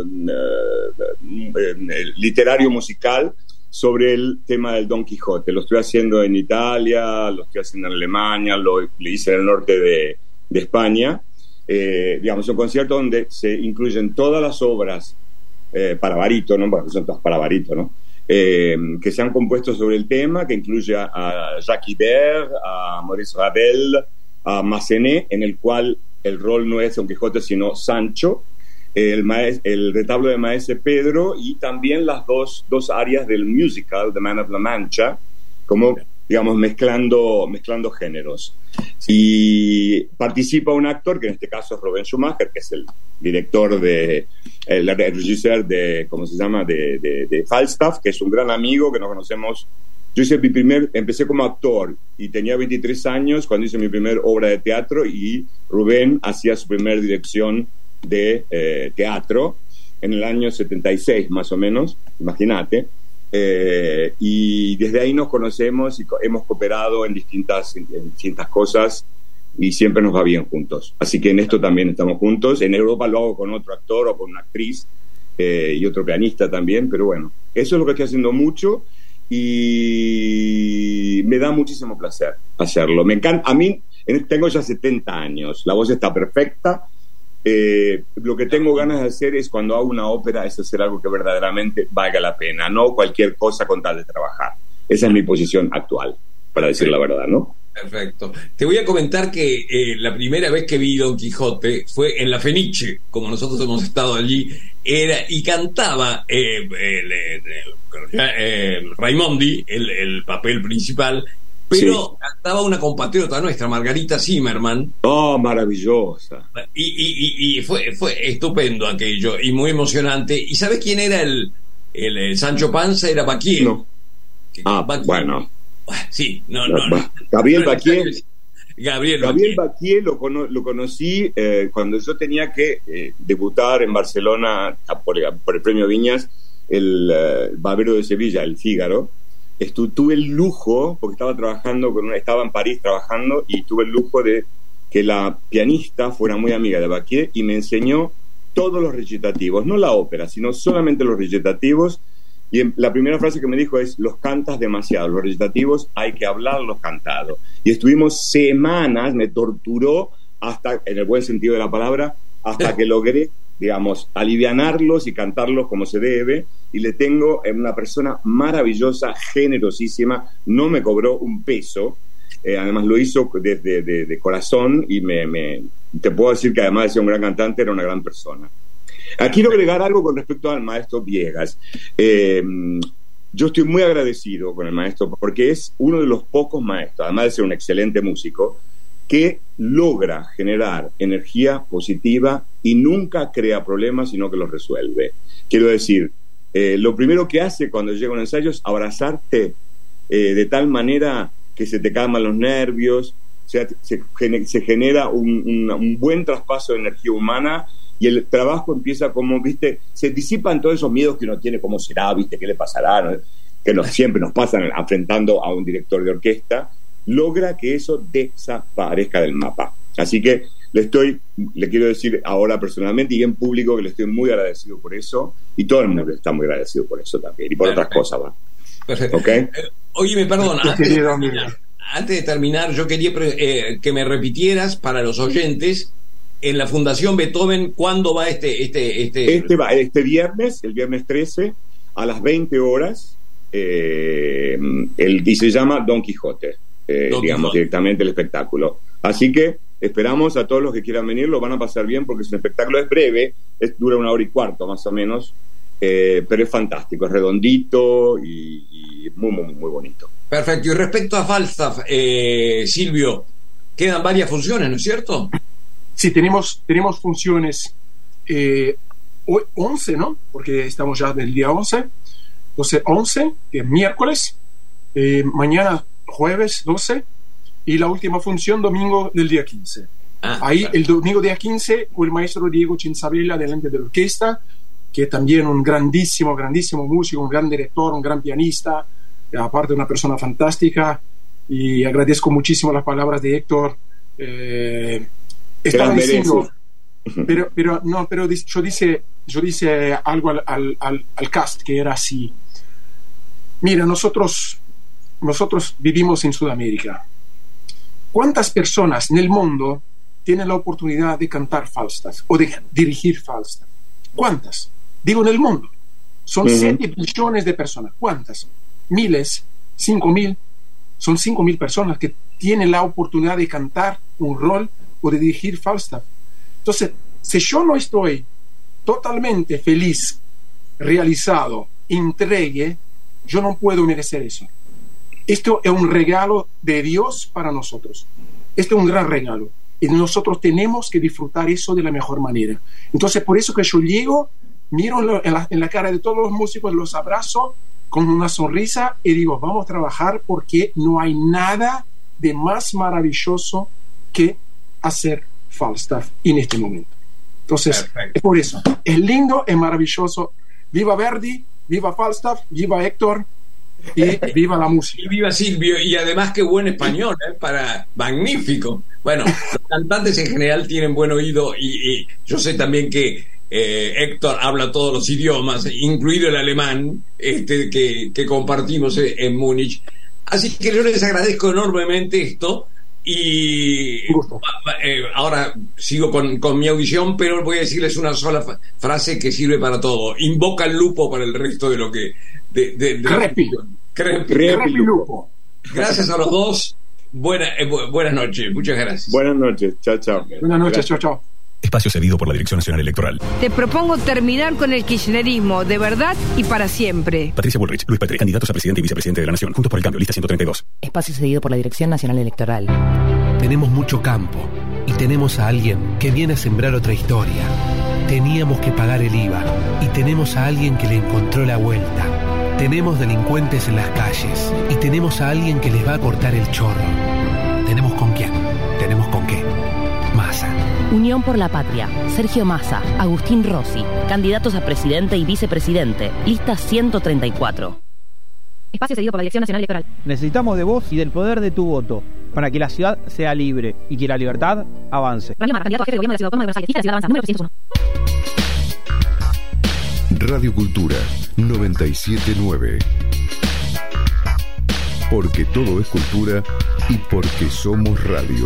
F: literario musical sobre el tema del Don Quijote. Lo estoy haciendo en Italia, lo estoy haciendo en Alemania, lo hice en el norte de España. Digamos, un concierto donde se incluyen todas las obras para barítono, bueno, son todas para barítono, que se han compuesto sobre el tema, que incluye a Jacques Ibert, a Maurice Ravel, a Massenet, en el cual el rol no es Don Quijote sino Sancho, el retablo de Maese Pedro, y también las dos áreas del musical The Man of La Mancha, como digamos mezclando géneros. Y participa un actor que en este caso es Robin Schumacher, que es el director el regisseur de, ¿cómo se llama?, de Falstaff, que es un gran amigo que nos conocemos. Yo empecé como actor y tenía 23 años cuando hice mi primer obra de teatro, y Rubén hacía su primera dirección de teatro en el año 76 más o menos, imagínate. Y desde ahí nos conocemos y hemos cooperado en distintas cosas, y siempre nos va bien juntos. Así que en esto también estamos juntos. En Europa lo hago con otro actor o con una actriz y otro pianista también, pero bueno, eso es lo que estoy haciendo mucho y me da muchísimo placer hacerlo. Me encanta. A mí tengo ya 70 años, la voz está perfecta. Lo que tengo ganas de hacer es, cuando hago una ópera, es hacer algo que verdaderamente valga la pena, no cualquier cosa con tal de trabajar. Esa es mi posición actual, para decir la verdad, ¿no?
C: Perfecto. Te voy a comentar que la primera vez que vi Don Quijote fue en la Fenice, como nosotros hemos estado allí, y cantaba Raimondi, el papel principal, pero cantaba una compatriota nuestra, Margarita Zimmerman.
F: Oh, maravillosa.
C: Y fue estupendo aquello, y muy emocionante. ¿Y sabes quién era el Sancho Panza? Era Baquier.
F: No. Bueno.
C: Sí, no.
F: Gabriel Baquier.
C: Gabriel
F: Baquier lo conocí cuando yo tenía que debutar en Barcelona por el premio Viñas, el Barbero de Sevilla, el Fígaro. Tuve el lujo, porque estaba en París trabajando, y tuve el lujo de que la pianista fuera muy amiga de Baquier y me enseñó todos los recitativos, no la ópera, sino solamente los recitativos. Y la primera frase que me dijo es: los cantas demasiado, los recitativos hay que hablarlos cantados. Y estuvimos semanas, me torturó, hasta, en el buen sentido de la palabra, hasta que logré, digamos, alivianarlos y cantarlos como se debe. Y le tengo una persona maravillosa, generosísima, no me cobró un peso, además lo hizo de corazón, y te puedo decir que además de ser un gran cantante, era una gran persona. Quiero agregar algo con respecto al maestro Viegas. Yo estoy muy agradecido con el maestro, porque es uno de los pocos maestros, además de ser un excelente músico, que logra generar energía positiva y nunca crea problemas, sino que los resuelve. Quiero decir, lo primero que hace cuando llega un ensayo es abrazarte de tal manera que se te calman los nervios, se genera un buen traspaso de energía humana, y el trabajo empieza como, ¿viste? Se disipan todos esos miedos que uno tiene, cómo será, ¿viste? ¿Qué le pasará? ¿No? Que siempre nos pasan enfrentando a un director de orquesta. Logra que eso desaparezca del mapa. Así que le quiero decir ahora personalmente y en público que le estoy muy agradecido por eso, y todo el mundo está muy agradecido por eso también, y por otras cosas, ¿va?
C: Perfecto.
F: ¿Okay?
C: Óyeme, perdón, antes de terminar, yo quería que me repitieras para los oyentes, en la Fundación Beethoven, ¿cuándo va
F: este viernes, el viernes 13, a las 20 horas, y se llama Don Quijote, digamos, directamente el espectáculo. Así que esperamos a todos los que quieran venir, lo van a pasar bien, porque es un espectáculo, es breve, dura 1 hora y cuarto más o menos, pero es fantástico, es redondito y muy, muy, muy bonito.
C: Perfecto. Y respecto a Falstaff, Silvio, quedan varias funciones, ¿no es cierto?
E: Sí, tenemos funciones hoy 11, ¿no? Porque estamos ya del día 11. Entonces 11, que es miércoles, mañana jueves 12, y la última función domingo del día 15. Ahí claro. El domingo día 15 con el maestro Diego Cinzabella delante de la orquesta, que es también un grandísimo músico, un gran director, un gran pianista, aparte una persona fantástica. y agradezco muchísimo las palabras de Héctor. Estaba diciendo, pero yo dice algo al cast que era así. Mira, nosotros vivimos en Sudamérica. ¿Cuántas personas en el mundo tienen la oportunidad de cantar Falstaff o de dirigir Falstaff? ¿Cuántas? Digo, en el mundo. Son 7 billones de personas. ¿Cuántas? Miles, 5.000. Son 5.000 personas que tienen la oportunidad de cantar un rol o de dirigir Falstaff. Entonces, si yo no estoy totalmente feliz, realizado, entregue, yo no puedo merecer eso. Esto es un regalo de Dios para nosotros. Esto es un gran regalo. Y nosotros tenemos que disfrutar eso de la mejor manera. Entonces, por eso que yo llego, miro en la cara de todos los músicos, los abrazo con una sonrisa y digo, vamos a trabajar porque no hay nada de más maravilloso que hacer Falstaff en este momento. Entonces, perfecto. Es por eso. Es lindo, es maravilloso. Viva Verdi, viva Falstaff, viva Héctor y viva la música.
C: Y viva Silvio, y además qué buen español, magnífico. Bueno, los cantantes en general tienen buen oído y yo sé también que Héctor habla todos los idiomas, incluido el alemán, que compartimos en Múnich. Así que yo les agradezco enormemente esto y ahora sigo con mi audición, pero voy a decirles una sola frase que sirve para todo: invoca el lupo para el resto de lo que
E: Crepi lupo.
C: Gracias a los dos. Buenas noches, muchas gracias.
F: Buenas noches, chao.
E: Buenas noches, chao.
G: Espacio cedido por la Dirección Nacional Electoral.
H: Te propongo terminar con el kirchnerismo de verdad y para siempre.
G: Patricia Bullrich, Luis Petri, candidatos a presidente y vicepresidente de la Nación. Juntos por el Cambio, lista 132.
I: Espacio cedido por la Dirección Nacional Electoral.
J: Tenemos mucho campo y tenemos a alguien que viene a sembrar otra historia. Teníamos que pagar el IVA y tenemos a alguien que le encontró la vuelta. Tenemos delincuentes en las calles y tenemos a alguien que les va a cortar el chorro. ¿Tenemos con quién? ¿Tenemos con qué? Massa.
I: Unión por la Patria. Sergio Massa, Agustín Rossi, candidatos a presidente y vicepresidente. Lista 134. Espacio cedido por la Dirección Nacional Electoral.
K: Necesitamos de vos y del poder de tu voto para que la ciudad sea libre y que la libertad avance.
I: Radio Mar, candidato a jefe de gobierno de la Ciudad Autónoma de Buenos Aires. Lista de la ciudad avanza, número 301.
A: Radio Cultura 979. Porque todo es cultura y porque somos radio.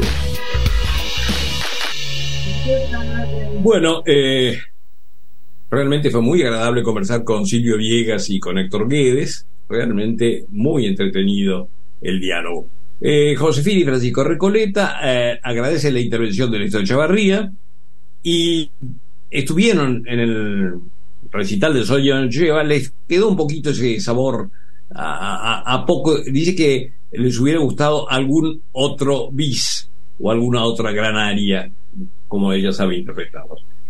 C: Bueno, realmente fue muy agradable conversar con Silvio Viegas y con Héctor Guedes. Realmente muy entretenido el diálogo. Josefina y Francisco Recoleta agradece la intervención de Néstor Chavarría y estuvieron en el recital de Sol Lleva. Les quedó un poquito ese sabor a poco. Dice que les hubiera gustado algún otro bis o alguna otra gran aria, como ella sabe interpretar.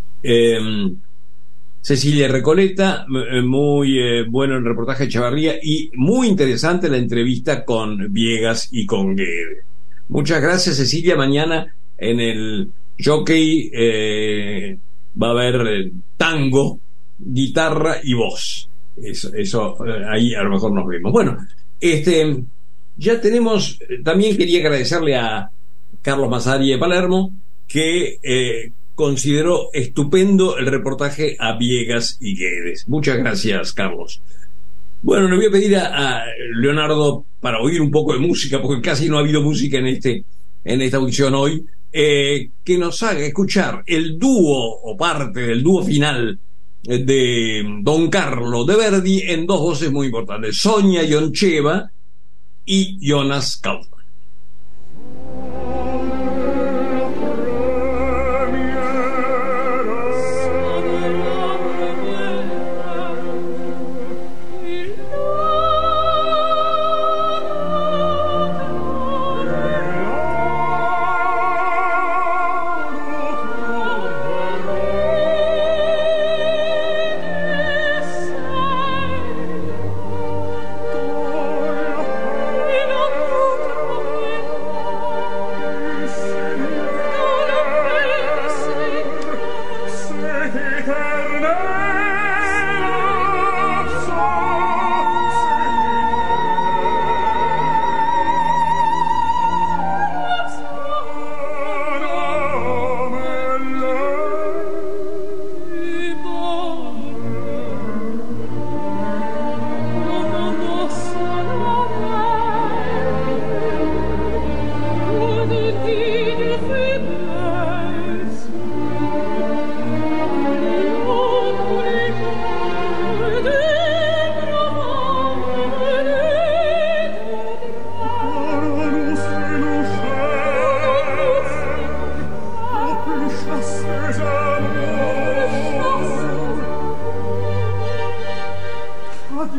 C: Cecilia Recoleta, muy bueno el reportaje de Chavarría y muy interesante la entrevista con Viegas y con Guedes. Muchas gracias, Cecilia. Mañana en el Jockey va a haber tango, guitarra y voz. Eso ahí a lo mejor nos vemos. Bueno, ya tenemos. También quería agradecerle a Carlos Massari de Palermo, que consideró estupendo el reportaje a Viegas y Guedes. Muchas gracias, Carlos. Bueno, le voy a pedir a Leonardo, para oír un poco de música, porque casi no ha habido música en esta audición hoy, que nos haga escuchar el dúo o parte del dúo final de Don Carlo de Verdi en dos voces muy importantes: Sonia Yoncheva y Jonas Kaufmann.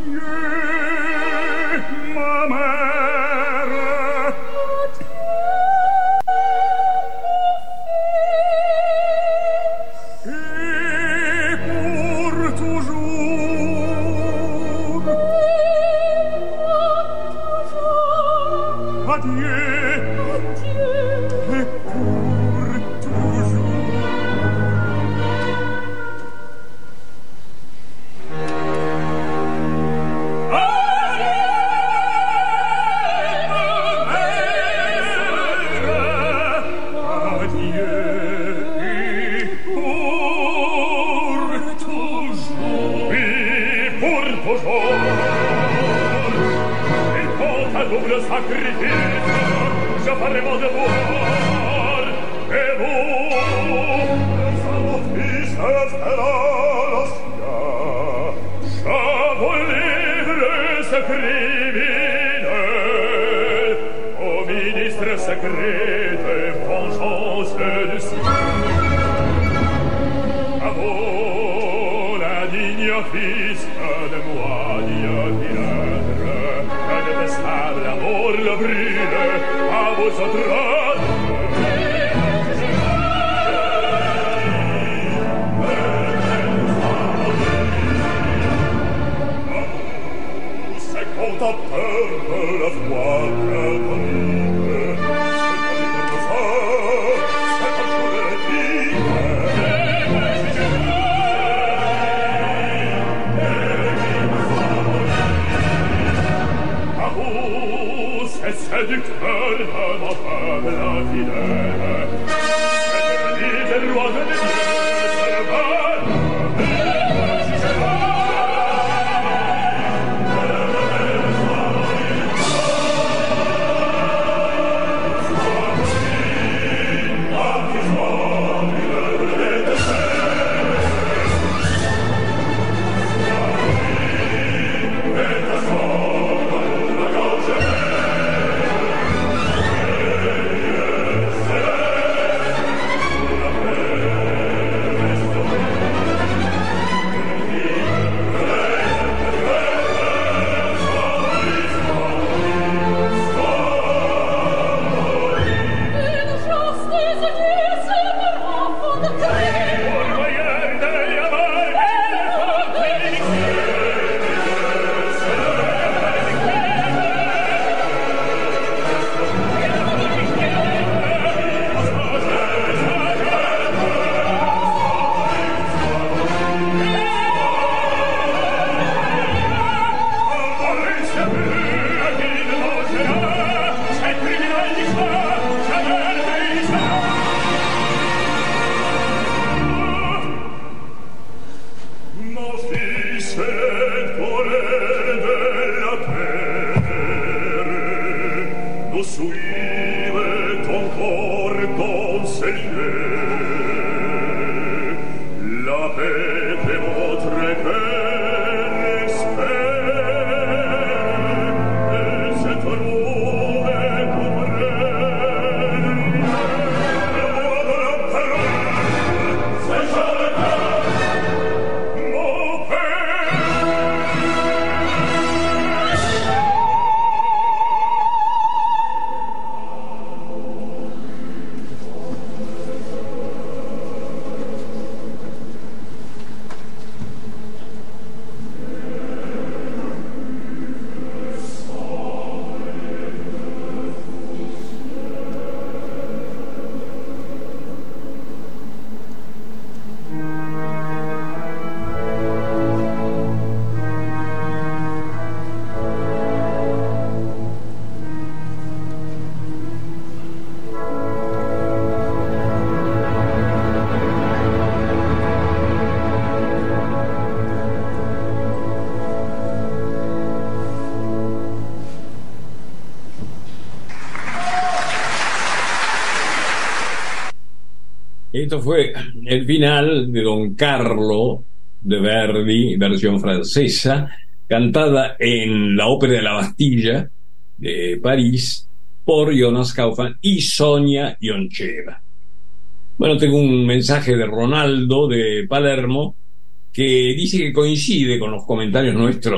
C: Esto fue el final de Don Carlo de Verdi, versión francesa, cantada en la Ópera de la Bastilla de París por Jonas Kaufmann y Sonia Ioncheva. Bueno, tengo un mensaje de Ronaldo de Palermo que dice que coincide con los comentarios nuestros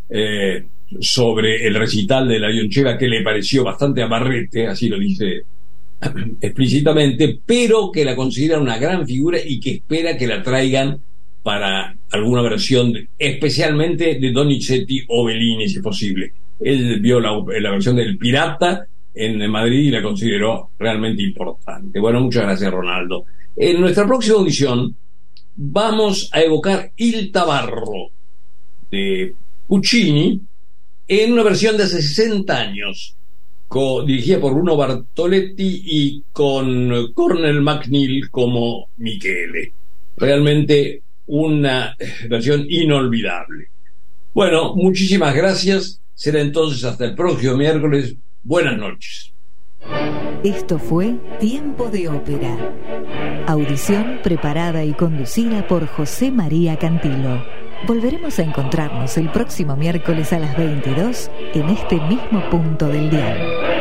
C: sobre el recital de la Vioncheva, que le pareció bastante amarrete, así lo dice explícitamente, pero que la considera una gran figura y que espera que la traigan para alguna versión, especialmente de Donizetti o Bellini, si es posible. Él vio la versión del Pirata en Madrid y la consideró realmente importante. Bueno, muchas gracias, Ronaldo. En nuestra próxima audición vamos a evocar Il Tabarro de Puccini en una versión de hace 60 años, dirigida por Bruno Bartoletti y con Cornel MacNeil como Michele. Realmente una versión inolvidable. Bueno, muchísimas gracias. Será entonces hasta el próximo miércoles. Buenas noches.
B: Esto fue Tiempo de Ópera. Audición preparada y conducida por José María Cantilo. Volveremos a encontrarnos el próximo miércoles a las 22 en este mismo punto del dial.